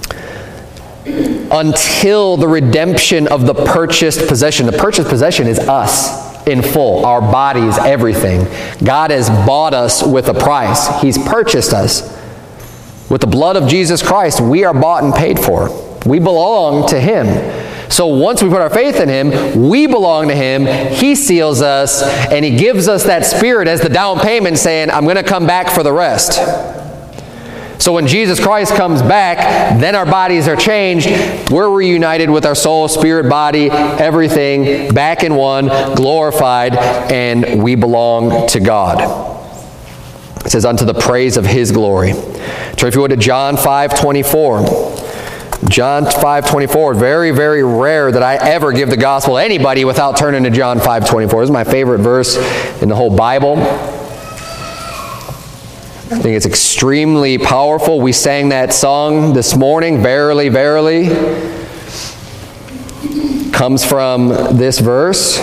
until the redemption of the purchased possession. The purchased possession is us in full, our bodies, everything. God has bought us with a price. He's purchased us. With the blood of Jesus Christ, we are bought and paid for. We belong to him. So once we put our faith in him, we belong to him, he seals us, and he gives us that Spirit as the down payment saying, I'm going to come back for the rest. So when Jesus Christ comes back, then our bodies are changed. We're reunited with our soul, spirit, body, everything, back in one, glorified, and we belong to God. It says, unto the praise of his glory. Turn, if you would, to John 5:24. John 5:24, very, very rare that I ever give the gospel to anybody without turning to John 5:24. This is my favorite verse in the whole Bible. I think it's extremely powerful. We sang that song this morning, Verily, Verily. Comes from this verse.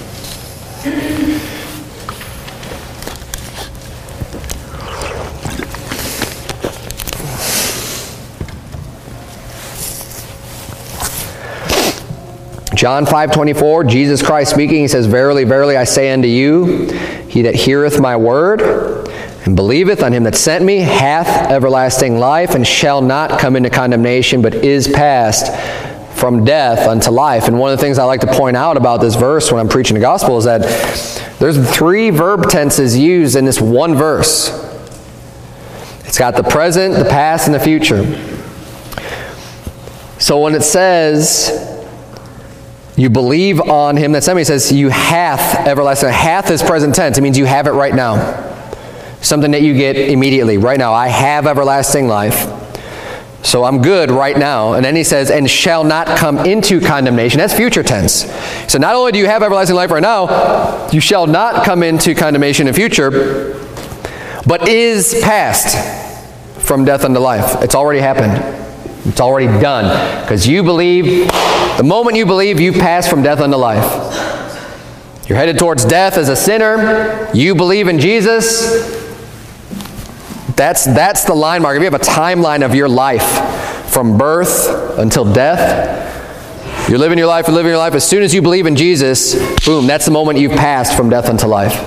John 5:24, Jesus Christ speaking, he says, Verily, verily, I say unto you, he that heareth my word and believeth on him that sent me hath everlasting life, and shall not come into condemnation, but is passed from death unto life. And one of the things I like to point out about this verse when I'm preaching the gospel is that there's 3 verb tenses used in this one verse. It's got the present, the past, and the future. So when it says you believe on him that sent me, it says you hath everlasting. Hath is present tense. It means you have it right now. Something that you get immediately, right now. I have everlasting life. So I'm good right now. And then he says, and shall not come into condemnation. That's future tense. So not only do you have everlasting life right now, you shall not come into condemnation in future, but is past from death unto life. It's already happened. It's already done. Because you believe, the moment you believe, you've passed from death unto life. You're headed towards death as a sinner. You believe in Jesus. That's the line mark. If you have a timeline of your life from birth until death, you're living your life, you're living your life. As soon as you believe in Jesus, boom, that's the moment you've passed from death unto life.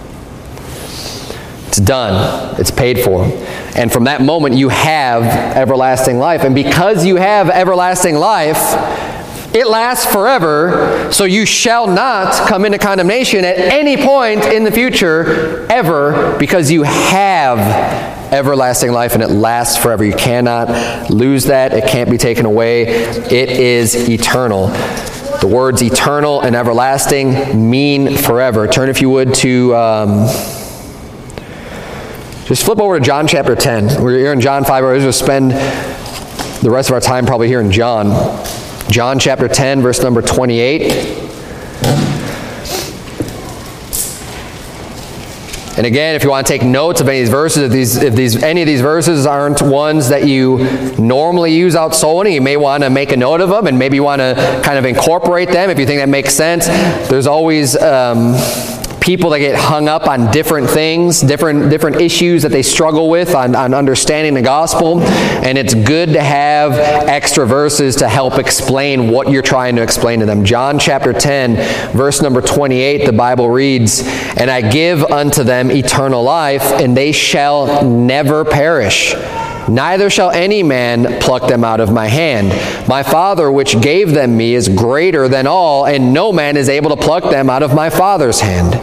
It's done. It's paid for. And from that moment, you have everlasting life. And because you have everlasting life, it lasts forever, so you shall not come into condemnation at any point in the future, ever, because you have everlasting life and it lasts forever. You cannot lose that. It can't be taken away. It is eternal. The words eternal and everlasting mean forever. Turn, if you would, to... just flip over to John chapter 10. We're here in John 5. We're going to spend the rest of our time probably here in John. John chapter 10, verse number 28. And again, if you want to take notes of any of these verses, if any of these verses aren't ones that you normally use out soul winning, you may want to make a note of them, and maybe you want to kind of incorporate them if you think that makes sense. There's always people that get hung up on different things, different issues that they struggle with on understanding the gospel, and it's good to have extra verses to help explain what you're trying to explain to them. John chapter 10, verse number 28, the Bible reads, and I give unto them eternal life, and they shall never perish. Neither shall any man pluck them out of my hand. My Father which gave them me is greater than all, and no man is able to pluck them out of my Father's hand.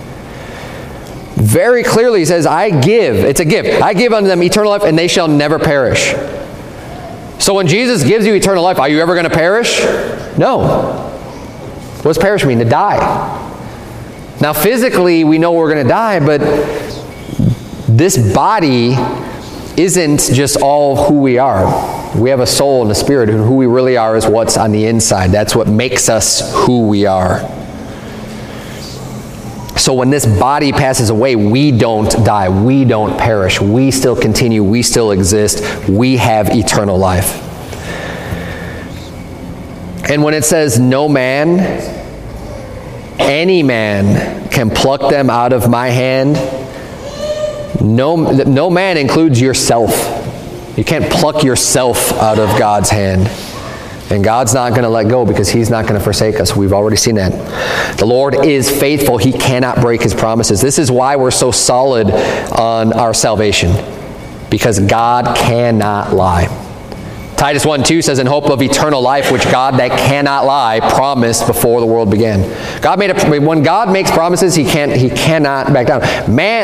Very clearly he says, I give. It's a gift. I give unto them eternal life, and they shall never perish. So when Jesus gives you eternal life, are you ever going to perish? No. What does perish mean? To die. Now physically we know we're going to die, but this body isn't just all who we are. We have a soul and a spirit, and who we really are is what's on the inside. That's what makes us who we are. So when this body passes away, we don't die. We don't perish. We still continue. We still exist. We have eternal life. And when it says no man, any man can pluck them out of my hand, no man includes yourself. You can't pluck yourself out of God's hand. And God's not going to let go because He's not going to forsake us. We've already seen that. The Lord is faithful. He cannot break His promises. This is why we're so solid on our salvation. Because God cannot lie. Titus 1:2 says, in hope of eternal life, which God that cannot lie promised before the world began. When God makes promises, He cannot back down.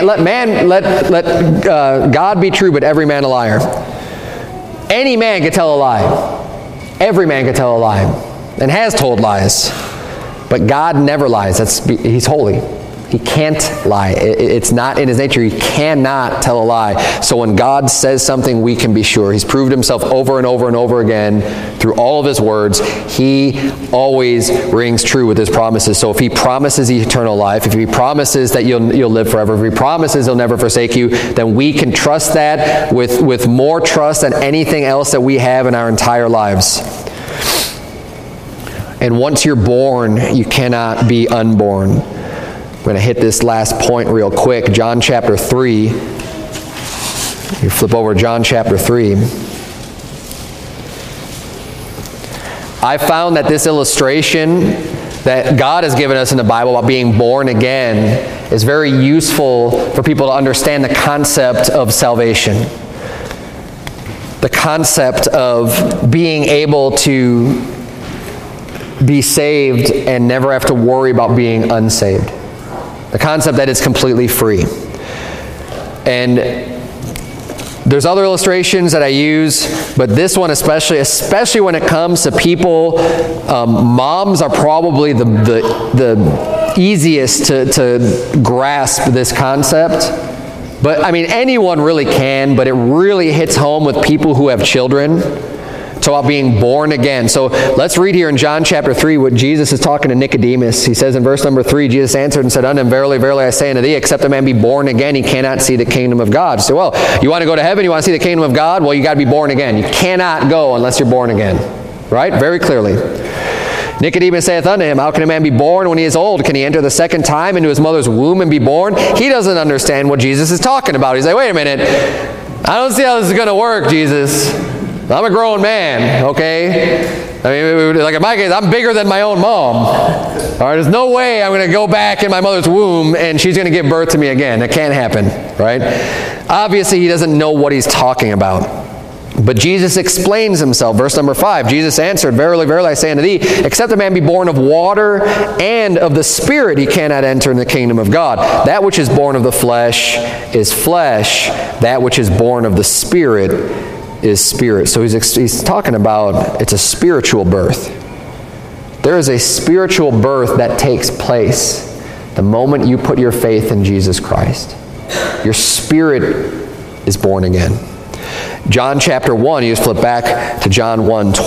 Let God be true, but every man a liar. Any man can tell a lie. Every man can tell a lie, and has told lies. But God never lies. He's holy. He can't lie. It's not in His nature. He cannot tell a lie. So when God says something, we can be sure. He's proved Himself over and over and over again through all of His words. He always rings true with His promises. So if He promises eternal life, if He promises that you'll live forever, if He promises He'll never forsake you, then we can trust that with more trust than anything else that we have in our entire lives. And once you're born, you cannot be unborn. We're going to hit this last point real quick. John chapter 3. You flip over to John chapter 3. I found that this illustration that God has given us in the Bible about being born again is very useful for people to understand the concept of salvation. The concept of being able to be saved and never have to worry about being unsaved. The concept that it's completely free. And There's other illustrations that I use, but this one especially when it comes to people, moms are probably the easiest to grasp this concept. But I mean, anyone really can, but it really hits home with people who have children. It's about being born again. So let's read here in John chapter 3 what Jesus is talking to Nicodemus. He says in verse number 3, Jesus answered and said unto him, Verily, verily, I say unto thee, except a man be born again, he cannot see the kingdom of God. So, well, you want to go to heaven? You want to see the kingdom of God? Well, you got to be born again. You cannot go unless you're born again. Right? Very clearly. Nicodemus saith unto him, How can a man be born when he is old? Can he enter the second time into his mother's womb and be born? He doesn't understand what Jesus is talking about. He's like, wait a minute. I don't see how this is going to work, Jesus. I'm a grown man, okay? I mean, like in my case, I'm bigger than my own mom. All right, there's no way I'm going to go back in my mother's womb and she's going to give birth to me again. That can't happen, right? Obviously, he doesn't know what he's talking about. But Jesus explains himself. Verse number 5, Jesus answered, Verily, verily, I say unto thee, except a man be born of water and of the Spirit, he cannot enter in the kingdom of God. That which is born of the flesh is flesh. That which is born of the Spirit is spirit. So he's talking about it's a spiritual birth. There is a spiritual birth that takes place the moment you put your faith in Jesus Christ. Your spirit is born again. John chapter 1, you just flip back to John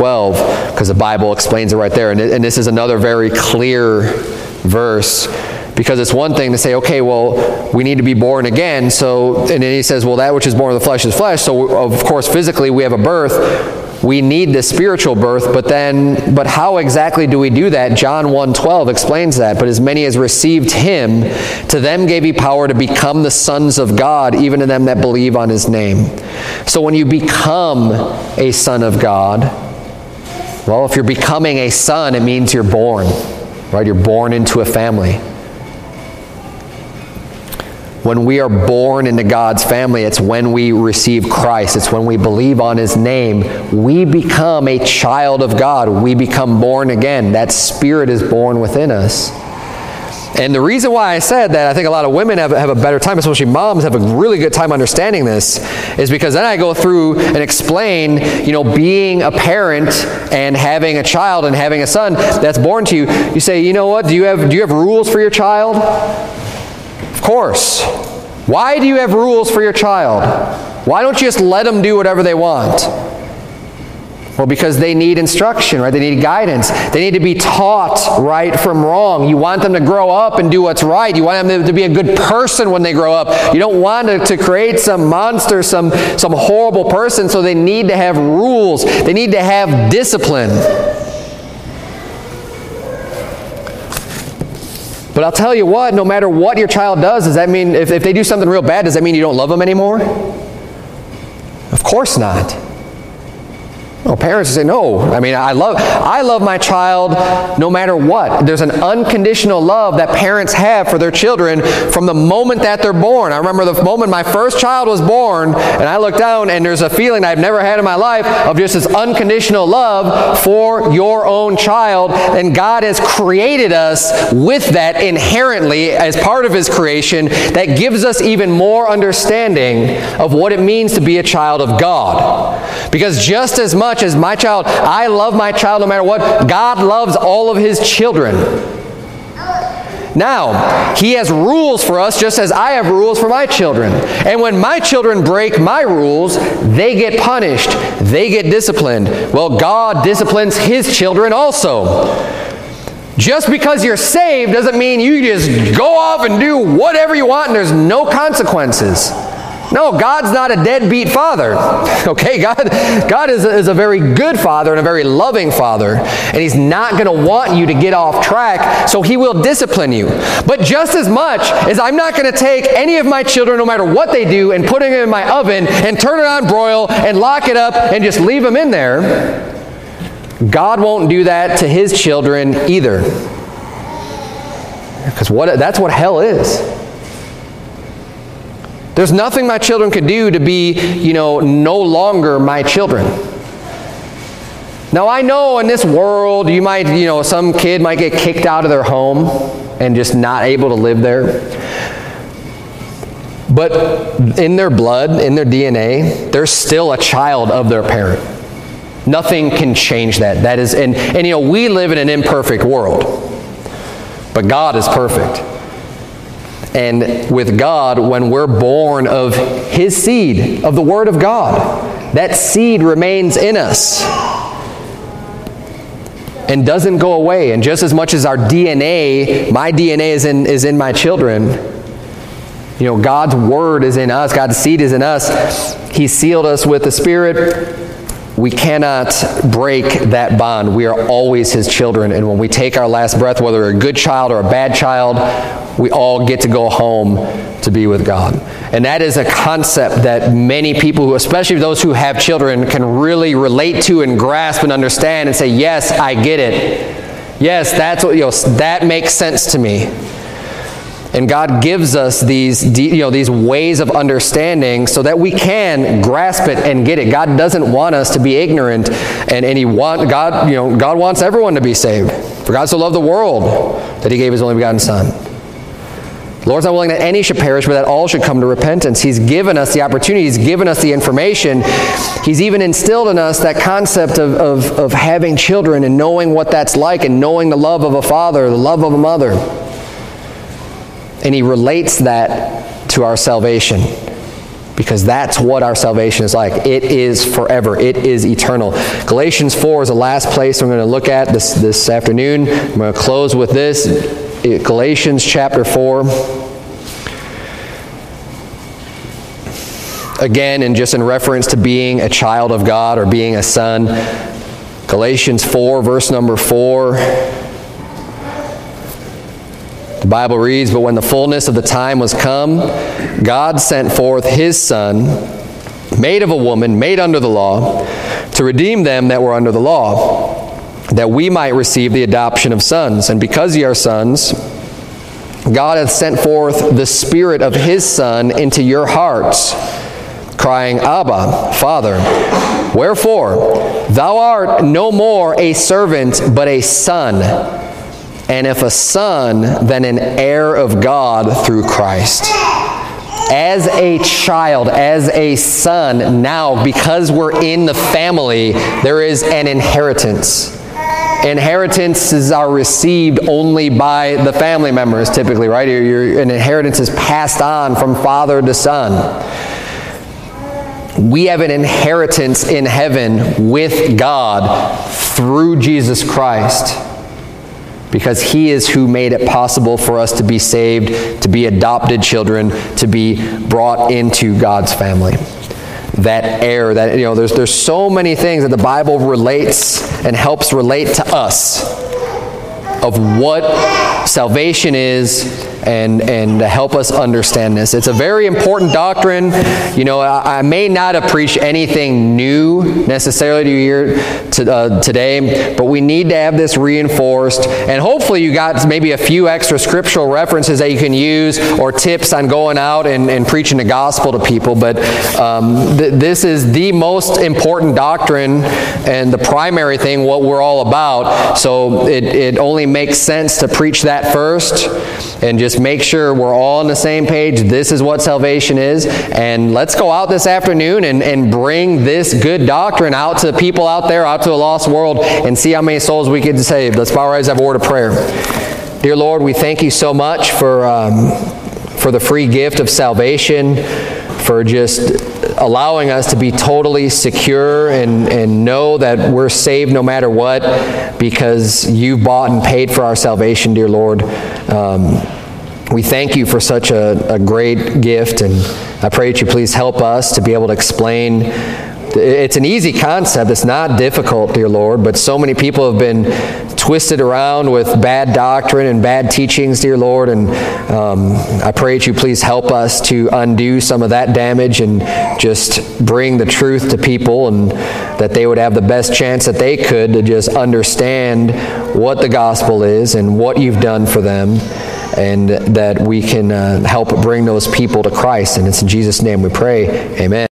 1:12 because the Bible explains it right there. And this is another very clear verse, because it's one thing to say, okay, well, we need to be born again. So, and then he says, well, that which is born of the flesh is flesh. So, of course, physically we have a birth. We need the spiritual birth, but how exactly do we do that? John 1:12 explains that. But as many as received him, to them gave he power to become the sons of God, even to them that believe on his name. So when you become a son of God, well, if you're becoming a son, it means you're born, right? You're born into a family. When we are born into God's family, it's when we receive Christ. It's when we believe on his name. We become a child of God. We become born again. That spirit is born within us. And the reason why I said that, I think a lot of women have a better time, especially moms have a really good time understanding this, is because then I go through and explain, being a parent and having a child and having a son that's born to you. You say, you know what, do you have rules for your child? Of course. Why do you have rules for your child? Why don't you just let them do whatever they want? Well, because they need instruction, right? They need guidance. They need to be taught right from wrong. You want them to grow up and do what's right. You want them to be a good person when they grow up. You don't want to create some monster, some horrible person, so they need to have rules. They need to have discipline. But I'll tell you what, no matter what your child does that mean, if they do something real bad, does that mean you don't love them anymore? Of course not. Well, parents say, no. I mean, I love my child no matter what. There's an unconditional love that parents have for their children from the moment that they're born. I remember the moment my first child was born, and I looked down, and there's a feeling I've never had in my life of just this unconditional love for your own child. And God has created us with that inherently as part of his creation that gives us even more understanding of what it means to be a child of God. Because just as much as my child, I love my child no matter what, God loves all of his children. Now, he has rules for us just as I have rules for my children. And when my children break my rules, they get punished. They get disciplined. Well, God disciplines his children also. Just because you're saved doesn't mean you just go off and do whatever you want and there's no consequences. No, God's not a deadbeat father. Okay, God is a very good father and a very loving father. And he's not going to want you to get off track, so he will discipline you. But just as much as I'm not going to take any of my children, no matter what they do, and put them in my oven and turn it on broil and lock it up and just leave them in there, God won't do that to his children either. Because that's what hell is. There's nothing my children could do to be, no longer my children. Now, I know in this world, you might, some kid might get kicked out of their home and just not able to live there. But in their blood, in their DNA, they're still a child of their parent. Nothing can change that. That is, and we live in an imperfect world, but God is perfect. And with God, when we're born of His seed, of the Word of God, that seed remains in us and doesn't go away. And just as much as our DNA, my DNA is in my children, God's Word is in us, God's seed is in us. He sealed us with the Spirit. We cannot break that bond. We are always His children. And when we take our last breath, whether we're a good child or a bad child, we all get to go home to be with God. And that is a concept that many people, especially those who have children, can really relate to and grasp and understand and say, yes, I get it. Yes, that's what, that makes sense to me. And God gives us these ways of understanding so that we can grasp it and get it. God doesn't want us to be ignorant, and God wants everyone to be saved. For God so loved the world that He gave His only begotten Son. The Lord's not willing that any should perish, but that all should come to repentance. He's given us the opportunity. He's given us the information. He's even instilled in us that concept of having children and knowing what that's like and knowing the love of a father, the love of a mother. And He relates that to our salvation, because that's what our salvation is like. It is forever. It is eternal. Galatians 4 is the last place we're going to look at this afternoon. I'm going to close with this. Galatians chapter 4. Again, and just in reference to being a child of God or being a son. Galatians 4, verse number 4. The Bible reads, "But when the fullness of the time was come, God sent forth His Son, made of a woman, made under the law, to redeem them that were under the law, that we might receive the adoption of sons. And because ye are sons, God hath sent forth the Spirit of His Son into your hearts, crying, Abba, Father. Wherefore, thou art no more a servant, but a son. And if a son, then an heir of God through Christ." As a child, as a son, now, because we're in the family, there is an inheritance. Inheritances are received only by the family members, typically, right? An inheritance is passed on from father to son. We have an inheritance in heaven with God through Jesus Christ, because He is who made it possible for us to be saved, to be adopted children, to be brought into God's family. That heir, there's so many things that the Bible relates and helps relate to us of what salvation is, and help us understand this. It's a very important doctrine. I may not have preached anything new necessarily to you here today, but we need to have this reinforced. And hopefully you got maybe a few extra scriptural references that you can use, or tips on going out and preaching the gospel to people. But this is the most important doctrine and the primary thing, what we're all about. So it only makes sense to preach that first, and just make sure we're all on the same page. This is what salvation is. And let's go out this afternoon and bring this good doctrine out to the people out there, out to the lost world, and see how many souls we get to save. Let's bow our heads and have a word of prayer. Dear Lord, we thank You so much for the free gift of salvation, for just allowing us to be totally secure and know that we're saved no matter what, because You bought and paid for our salvation, dear Lord. We thank You for such a great gift, and I pray that You please help us to be able to explain. It's an easy concept. It's not difficult, dear Lord, but so many people have been twisted around with bad doctrine and bad teachings, dear Lord, and I pray that You please help us to undo some of that damage and just bring the truth to people, and that they would have the best chance that they could to just understand what the gospel is and what You've done for them, and that we can help bring those people to Christ. And it's in Jesus' name we pray. Amen.